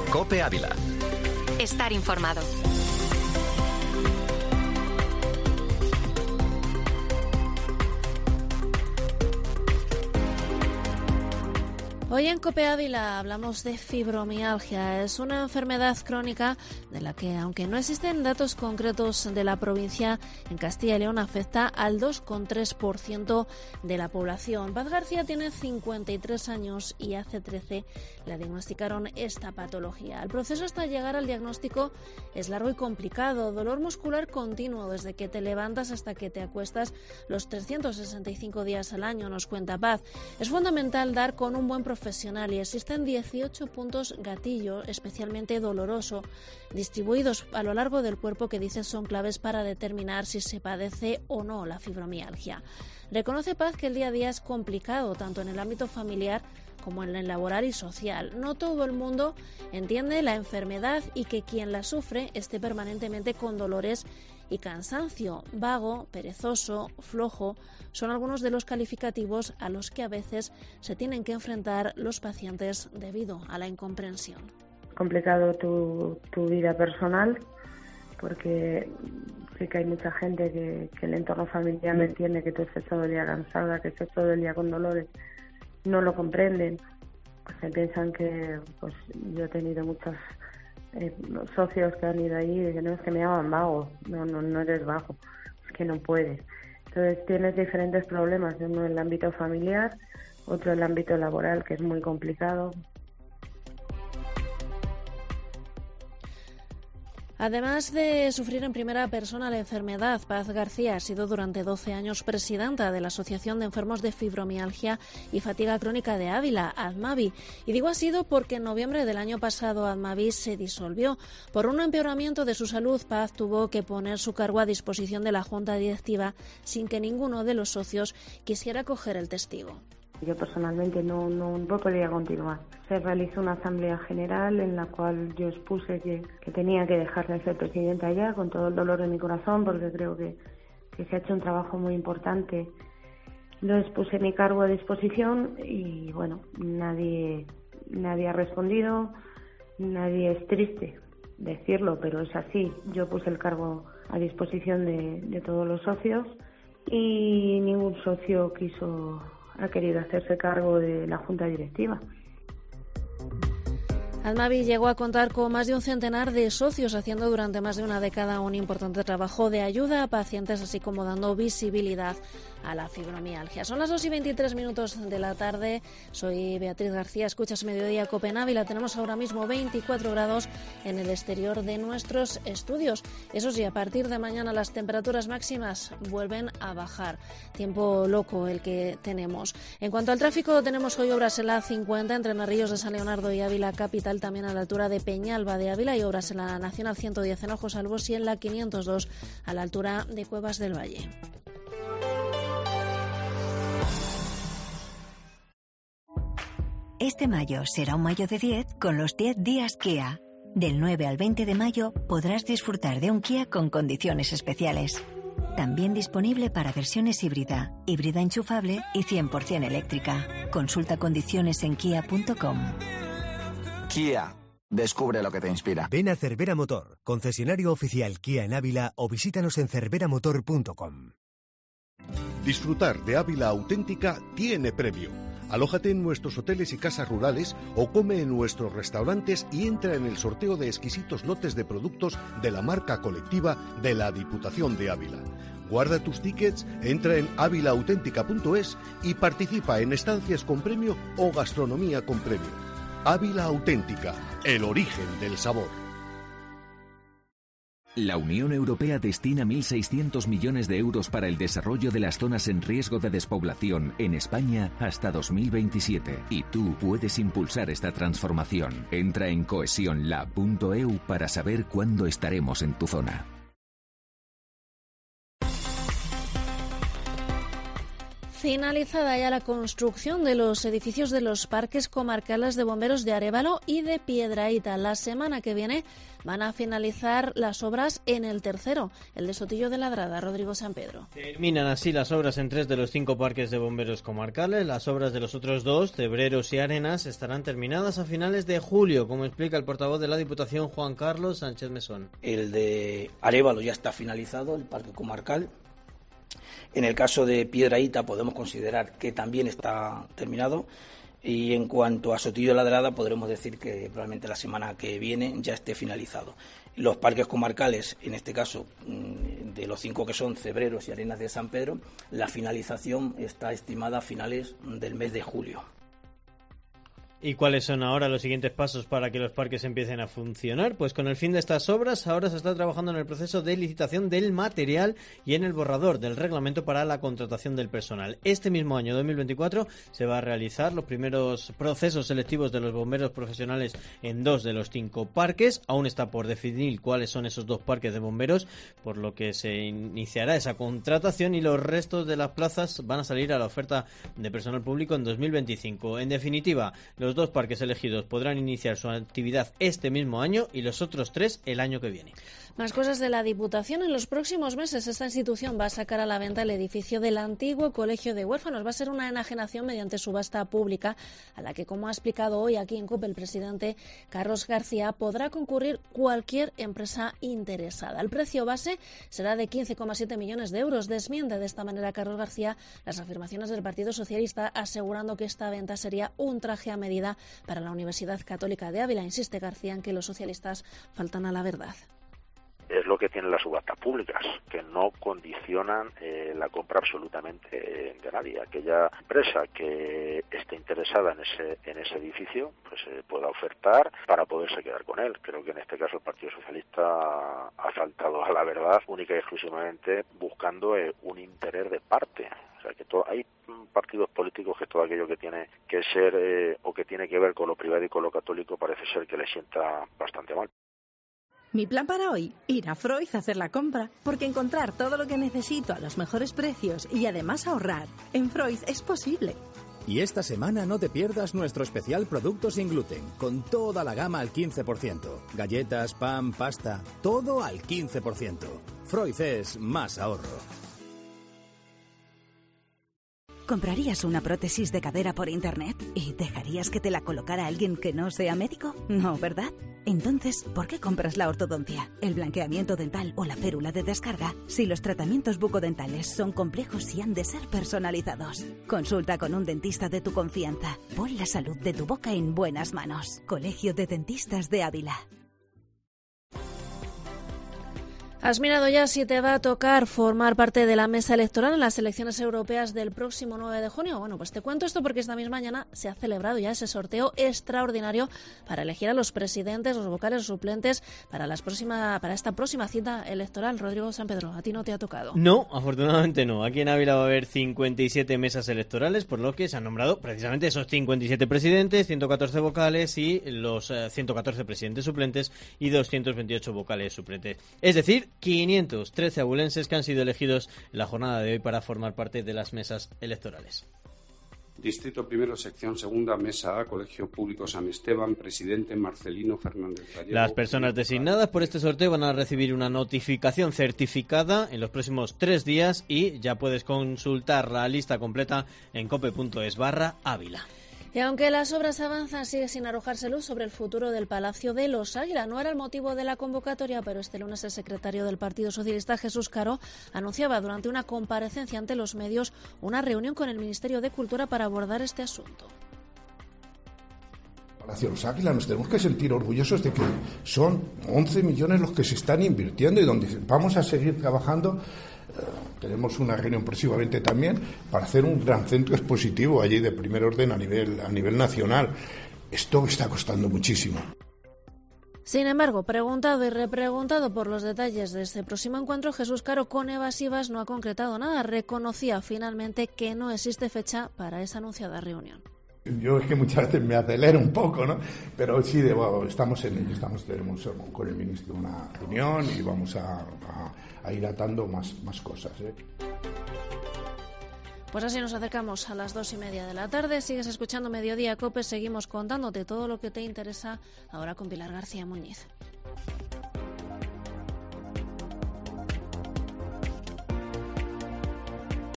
COPE Ávila. Estar informado. Hoy en COPE Ávila hablamos de fibromialgia. Es una enfermedad crónica de la que, aunque no existen datos concretos de la provincia, en Castilla y León afecta al 2,3% de la población. Paz García tiene 53 años y hace 13 le diagnosticaron esta patología. El proceso hasta llegar al diagnóstico es largo y complicado. Dolor muscular continuo desde que te levantas hasta que te acuestas los 365 días al año, nos cuenta Paz. Es fundamental dar con un buen profesional y existen 18 puntos gatillo especialmente doloroso distribuidos a lo largo del cuerpo que dicen son claves para determinar si se padece o no la fibromialgia. Reconoce Paz que el día a día es complicado tanto en el ámbito familiar como en el laboral y social. No todo el mundo entiende la enfermedad y que quien la sufre esté permanentemente con dolores y cansancio. Vago, perezoso, flojo son algunos de los calificativos a los que a veces se tienen que enfrentar los pacientes debido a la incomprensión. Complicado tu vida personal, porque sí que hay mucha gente que el entorno familiar no entiende que tú estés todo el día cansada, que estés todo el día con dolores, no lo comprenden. Pues se piensan que, pues yo he tenido muchos socios que han ido ahí y dicen, no, es que me llaman vago. No eres vago, es que no puedes. Entonces tienes diferentes problemas, uno en el ámbito familiar, otro en el ámbito laboral, que es muy complicado. Además de sufrir en primera persona la enfermedad, Paz García ha sido durante 12 años presidenta de la Asociación de Enfermos de Fibromialgia y Fatiga Crónica de Ávila, ADMAVI. Y digo ha sido porque en noviembre del año pasado ADMAVI se disolvió. Por un empeoramiento de su salud, Paz tuvo que poner su cargo a disposición de la Junta Directiva sin que ninguno de los socios quisiera coger el testigo. Yo personalmente no podía continuar. Se realizó una asamblea general en la cual yo expuse que tenía que dejar de ser presidenta ya, con todo el dolor de mi corazón, porque creo que se ha hecho un trabajo muy importante. Lo expuse mi cargo a disposición y bueno, nadie ha respondido, nadie. Es triste decirlo, pero es así. Yo puse el cargo a disposición de todos los socios y ningún socio ha querido hacerse cargo de la Junta Directiva. ADMAVI llegó a contar con más de un centenar de socios, haciendo durante más de una década un importante trabajo de ayuda a pacientes, así como dando visibilidad a la fibromialgia. Son las 2:23 de la tarde. Soy Beatriz García, escuchas Mediodía COPE en Ávila. Tenemos ahora mismo 24 grados en el exterior de nuestros estudios. Eso sí, a partir de mañana las temperaturas máximas vuelven a bajar. Tiempo loco el que tenemos. En cuanto al tráfico, tenemos hoy obras en la A50 entre Narrillos de San Leonardo y Ávila Capital, también a la altura de Peñalba de Ávila, y obras en la Nacional 110 en Ojos Albos y en la 502 a la altura de Cuevas del Valle. Este mayo será un mayo de 10 con los 10 días Kia. Del 9 al 20 de mayo podrás disfrutar de un Kia con condiciones especiales. También disponible para versiones híbrida enchufable y 100% eléctrica. Consulta condiciones en kia.com. Kia. Descubre lo que te inspira. Ven a Cervera Motor, concesionario oficial Kia en Ávila, o visítanos en cerveramotor.com. Disfrutar de Ávila auténtica tiene premio. Alójate en nuestros hoteles y casas rurales o come en nuestros restaurantes y entra en el sorteo de exquisitos lotes de productos de la marca colectiva de la Diputación de Ávila. Guarda tus tickets, entra en avilauténtica.es y participa en estancias con premio o gastronomía con premio. Ávila Auténtica, el origen del sabor. La Unión Europea destina 1.600 millones de euros para el desarrollo de las zonas en riesgo de despoblación en España hasta 2027. Y tú puedes impulsar esta transformación. Entra en cohesionlab.eu para saber cuándo estaremos en tu zona. Finalizada ya la construcción de los edificios de los parques comarcales de bomberos de Arévalo y de Piedrahita. La semana que viene van a finalizar las obras en el tercero, el de Sotillo de Ladrada. Rodrigo San Pedro. Terminan así las obras en 3 de los 5 parques de bomberos comarcales. Las obras de los otros 2, Cebreros y Arenas, estarán terminadas a finales de julio, como explica el portavoz de la Diputación, Juan Carlos Sánchez Mesón. El de Arévalo ya está finalizado, el parque comarcal. En el caso de Piedrahita podemos considerar que también está terminado, y en cuanto a Sotillo de Ladrada podremos decir que probablemente la semana que viene ya esté finalizado. Los parques comarcales, en este caso de los 5 que son Cebreros y Arenas de San Pedro, la finalización está estimada a finales del mes de julio. ¿Y cuáles son ahora los siguientes pasos para que los parques empiecen a funcionar? Pues con el fin de estas obras, ahora se está trabajando en el proceso de licitación del material y en el borrador del reglamento para la contratación del personal. Este mismo año, 2024, se va a realizar los primeros procesos selectivos de los bomberos profesionales en 2 de los 5 parques. Aún está por definir cuáles son esos 2 parques de bomberos, por lo que se iniciará esa contratación y los restos de las plazas van a salir a la oferta de personal público en 2025. En definitiva, los 2 parques elegidos podrán iniciar su actividad este mismo año y los otros 3 el año que viene. Más cosas de la Diputación. En los próximos meses esta institución va a sacar a la venta el edificio del antiguo Colegio de Huérfanos. Va a ser una enajenación mediante subasta pública a la que, como ha explicado hoy aquí en COPE el presidente Carlos García, podrá concurrir cualquier empresa interesada. El precio base será de 15,7 millones de euros. Desmiente de esta manera Carlos García las afirmaciones del Partido Socialista, asegurando que esta venta sería un traje a medida para la Universidad Católica de Ávila. Insiste García en que los socialistas faltan a la verdad. Es lo que tienen las subastas públicas, que no condicionan la compra absolutamente de nadie. Aquella empresa que esté interesada en ese edificio, pues pueda ofertar para poderse quedar con él. Creo que en este caso el Partido Socialista ha faltado a la verdad única y exclusivamente buscando un interés de parte. O sea, que hay partidos políticos que todo aquello que tiene que ser o que tiene que ver con lo privado y con lo católico parece ser que le sienta bastante mal. Mi plan para hoy, ir a Freud a hacer la compra, porque encontrar todo lo que necesito a los mejores precios y además ahorrar en Freud es posible. Y esta semana no te pierdas nuestro especial Productos sin gluten, con toda la gama al 15%. Galletas, pan, pasta, todo al 15%. Freud es más ahorro. ¿Comprarías una prótesis de cadera por internet y dejarías que te la colocara alguien que no sea médico? No, ¿verdad? Entonces, ¿por qué compras la ortodoncia, el blanqueamiento dental o la férula de descarga si los tratamientos bucodentales son complejos y han de ser personalizados? Consulta con un dentista de tu confianza. Pon la salud de tu boca en buenas manos. Colegio de Dentistas de Ávila. ¿Has mirado ya si te va a tocar formar parte de la mesa electoral en las elecciones europeas del próximo 9 de junio? Bueno, pues te cuento esto porque esta misma mañana se ha celebrado ya ese sorteo extraordinario para elegir a los presidentes, los vocales, suplentes para esta próxima cita electoral. Rodrigo San Pedro, ¿a ti no te ha tocado? No, afortunadamente no. Aquí en Ávila va a haber 57 mesas electorales, por lo que se han nombrado precisamente esos 57 presidentes, 114 vocales y los 114 presidentes suplentes y 228 vocales suplentes. Es decir, 513 abulenses que han sido elegidos en la jornada de hoy para formar parte de las mesas electorales. Distrito Primero, Sección Segunda, Mesa A, Colegio Público San Esteban, presidente Marcelino Fernández Gallego. Las personas designadas por este sorteo van a recibir una notificación certificada en los próximos 3 días y ya puedes consultar la lista completa en cope.es/Ávila. Y aunque las obras avanzan, sigue sin arrojarse luz sobre el futuro del Palacio de los Águila. No era el motivo de la convocatoria, pero este lunes el secretario del Partido Socialista, Jesús Caro, anunciaba durante una comparecencia ante los medios una reunión con el Ministerio de Cultura para abordar este asunto. Palacio de los Águila, nos tenemos que sentir orgullosos de que son 11 millones los que se están invirtiendo y donde vamos a seguir trabajando. Tenemos una reunión próximamente también para hacer un gran centro expositivo allí de primer orden a nivel nacional. Esto está costando muchísimo. Sin embargo, preguntado y repreguntado por los detalles de este próximo encuentro, Jesús Caro, con evasivas, no ha concretado nada. Reconocía finalmente que no existe fecha para esa anunciada reunión. Yo es que muchas veces me acelero un poco, ¿no? Pero sí, estamos en ello. Tenemos con el ministro una reunión y vamos a ir atando más cosas, ¿eh? Pues así nos acercamos a las 2:30 de la tarde. Sigues escuchando Mediodía Cope. Seguimos contándote todo lo que te interesa ahora con Pilar García Muñiz.